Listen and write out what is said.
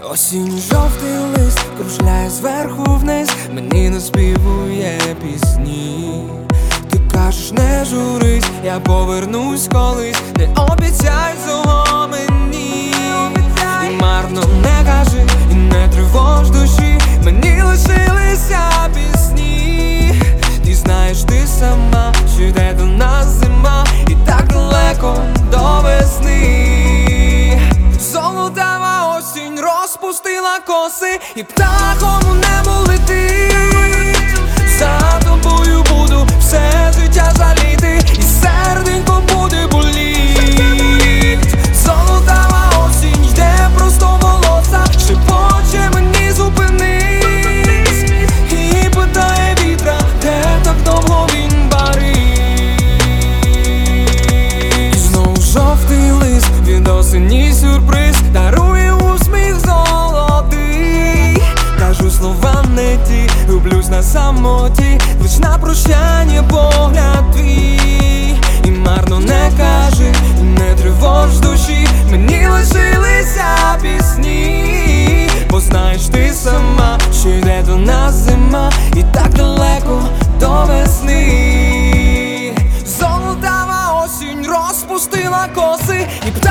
Осінь жовтий лист кружляє зверху вниз, мені наспівує пісні. Ти кажеш, не журись, я повернусь колись, не обіцяй цього мені. І марно не кажи, і не тривож душі, мені лишилися пісні. Ти знаєш, ти сама, що йде до нас зима, і так далеко до весни. Золотава осінь розпустила коси, і птахом у небо летить. За тобою буду все життя жаліти, і серденько буде боліть. Золотава осінь йде просто волоса, шепоче мені зупинись, і питає вітра, де так довго він парить. І знову жовтий лист, від осені сюрприз, дарує усміх золотий. Кажу слова не ті, люблюсь на самоті, лиш на прощання погляд твій. І марно не кажи, і не тривож душі, мені лишилися пісні. Бо знаєш ти сама, що йде до нас зима, і так далеко до весни. Золотава осінь розпустила коси, і